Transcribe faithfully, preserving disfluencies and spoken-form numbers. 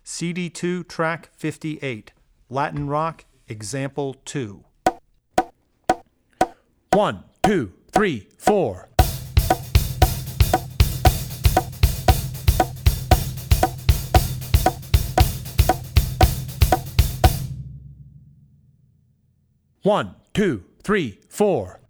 C D two, track fifty-eight, Latin Rock, example two. One, two, three, four. One, two, three, four.